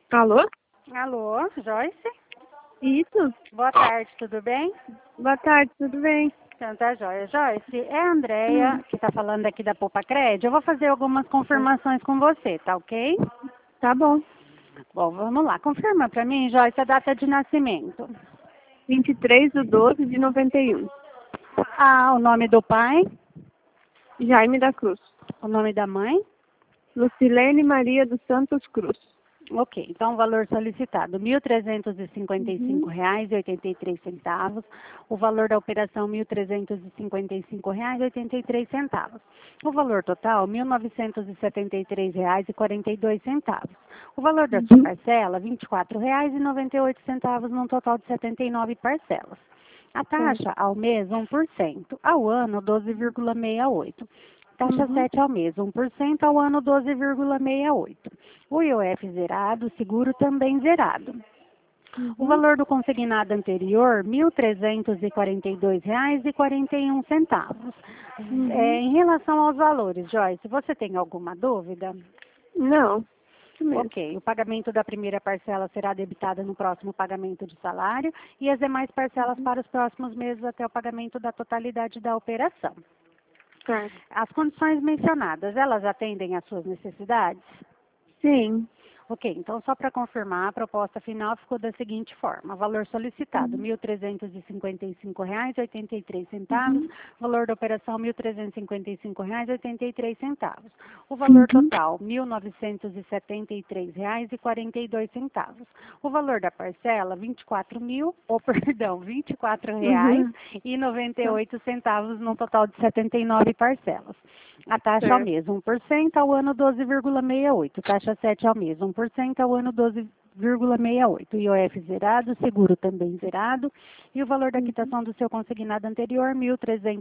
Alô? Alô, Joyce? Isso? Boa tarde, tudo bem? Boa tarde, tudo bem? Então tá joia. Joyce, é a Andrea que está falando aqui da Poupa Crédito. Eu vou fazer algumas confirmações com você, tá ok? Tá bom. Bom, vamos lá. Confirma para mim, Joyce, a data de nascimento. 23/12/91. Ah, o nome do pai, Jaime da Cruz. o nome da mãe. Lucilene Maria dos Santos Cruz. Ok, então o valor solicitado, R$ 1.355,83. O valor da operação, R$ 1.355,83. O valor total, R$ 1.973,42. O valor da sua parcela, R$ 24,98, num total de 79 parcelas. A taxa ao mês, 1%. Ao ano, 12,68%. Taxa 7 ao mês, 1% ao ano, 12,68%. O IOF zerado, o seguro também zerado. O valor do consignado anterior, R$ 1.342,41. Em relação aos valores, Joyce, você tem alguma dúvida? Não. Isso mesmo. Ok, o pagamento da primeira parcela será debitado no próximo pagamento de salário e as demais parcelas para os próximos meses até o pagamento da totalidade da operação. Certo. As condições mencionadas, elas atendem às suas necessidades? Sim. Ok, então só para confirmar, a proposta final ficou da seguinte forma. Valor solicitado, R$ 1.355,83. Valor da operação, R$ 1.355,83. O valor total, R$ 1.973,42. O valor da parcela, R$ 24,98, num total de 79 parcelas. A taxa ao mês, 1%, ao ano 12,68. Taxa 7 ao mês, 1%, ao ano 12,68. IOF zerado, seguro também zerado. E o valor da quitação do seu consignado anterior, R$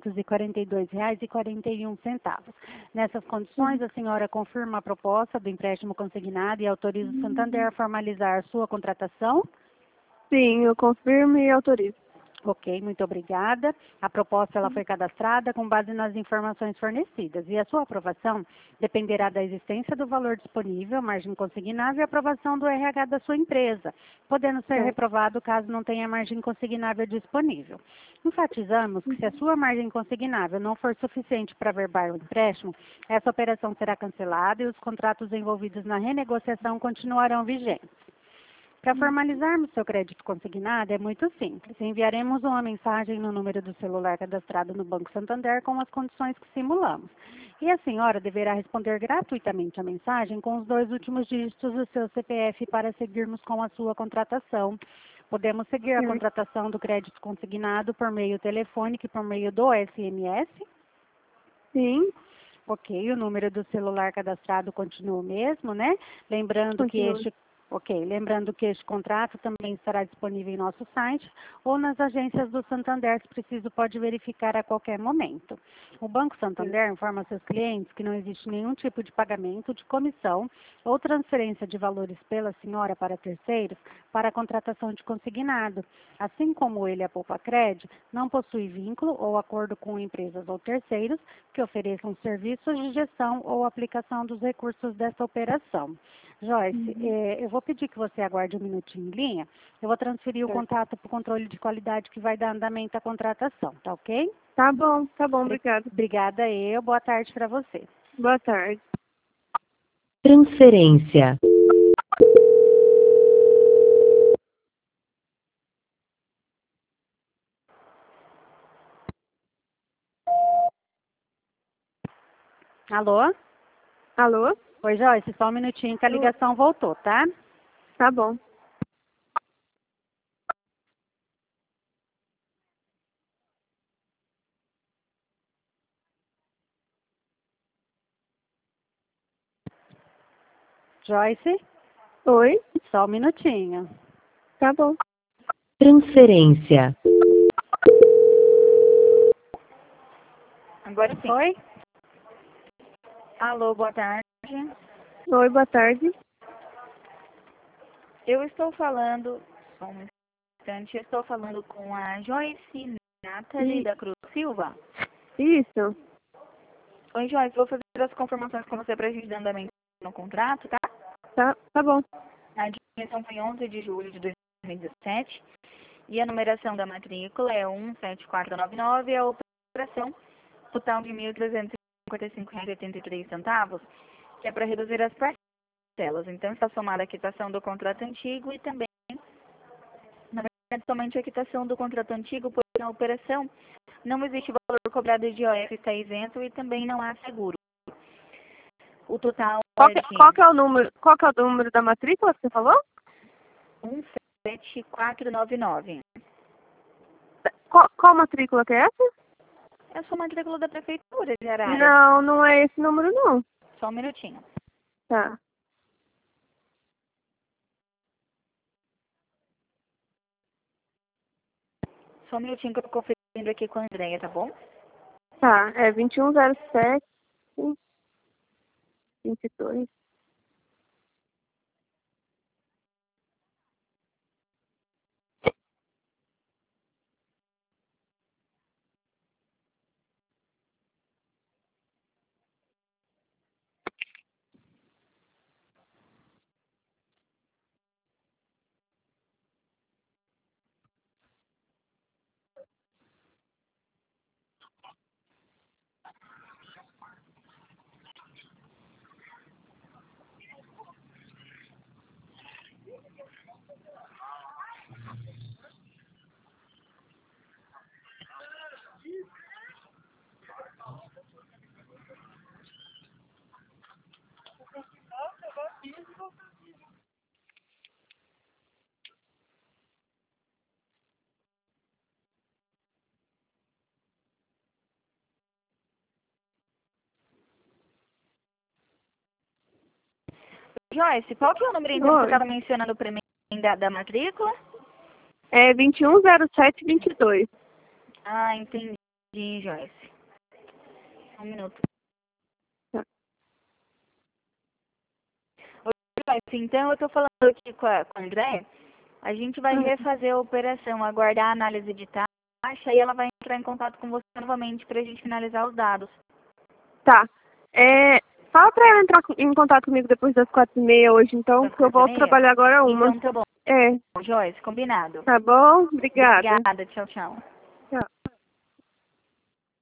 1.342,41. Nessas condições, a senhora confirma a proposta do empréstimo consignado e autoriza o Santander a formalizar a sua contratação? Sim, eu confirmo e autorizo. Ok, muito obrigada. A proposta ela foi cadastrada com base nas informações fornecidas e a sua aprovação dependerá da existência do valor disponível, margem consignável e aprovação do RH da sua empresa, podendo ser reprovado caso não tenha margem consignável disponível. Enfatizamos que se a sua margem consignável não for suficiente para averbar o empréstimo, essa operação será cancelada e os contratos envolvidos na renegociação continuarão vigentes. Para formalizarmos seu crédito consignado é muito simples. Enviaremos uma mensagem no número do celular cadastrado no Banco Santander com as condições que simulamos. E a senhora deverá responder gratuitamente a mensagem com os 2 últimos dígitos do seu CPF para seguirmos com a sua contratação. Podemos seguir a contratação do crédito consignado por meio telefônico e por meio do SMS? Sim. Ok, o número do celular cadastrado continua o mesmo, né? Lembrando que este contrato também estará disponível em nosso site ou nas agências do Santander, se preciso, pode verificar a qualquer momento. O Banco Santander informa seus clientes que não existe nenhum tipo de pagamento de comissão ou transferência de valores pela senhora para terceiros para a contratação de consignado. Assim como ele, a Poupa Crédito, não possui vínculo ou acordo com empresas ou terceiros que ofereçam serviços de gestão ou aplicação dos recursos dessa operação. Joyce, eu vou pedir que você aguarde um minutinho em linha. Eu vou transferir o contato para o controle de qualidade que vai dar andamento à contratação, tá ok? Tá bom, obrigada. Obrigada eu. Boa tarde para você. Boa tarde. Transferência. Alô? Alô? Oi, Joyce, só um minutinho que a ligação voltou, tá? Tá bom. Joyce, Oi? só um minutinho. Tá bom. Transferência. Agora sim. Oi? Alô, boa tarde. Oi, boa tarde. Eu estou falando, só um instante, eu estou falando com a Joyce Nathalie da Cruz Silva. Isso. Oi, Joyce, vou fazer as confirmações com você para a gente dar andamento no contrato, tá? Tá bom. A emissão foi 11 de julho de 2017 e a numeração da matrícula é 17499 e a operação total de R$ 1.355,83, que é para reduzir as parcelas. Então, está somada a quitação do contrato antigo e também, na verdade, somente a quitação do contrato antigo, pois na operação não existe valor cobrado de IOF, está isento e também não há seguro. O total Qual é que, de qual que é o número, qual que é o número da matrícula que você falou? 17499. Qual matrícula que é essa? É a sua matrícula da prefeitura de Araras. Não, não é esse número não. Só um minutinho. Tá. Só um minutinho que eu tô conferindo aqui com a Andréia, tá bom? Tá, é 2107-22. Joyce, qual que é o número então que você Oi. estava mencionando para mim da matrícula? É 2107-22. Ah, entendi, Joyce. Um minuto. Tá. Ô, Joyce, então eu tô falando aqui com a Andréia. A gente vai Hum. refazer a operação, aguardar a análise de taxa e ela vai entrar em contato com você novamente para a gente finalizar os dados. Tá. Fala pra ela entrar em contato comigo depois das 4h30 hoje, então, Das que eu volto 4h30? trabalhar agora uma. Então tá bom, É, Joyce, combinado. tá bom? Obrigada. Obrigada, tchau, tchau. Tchau.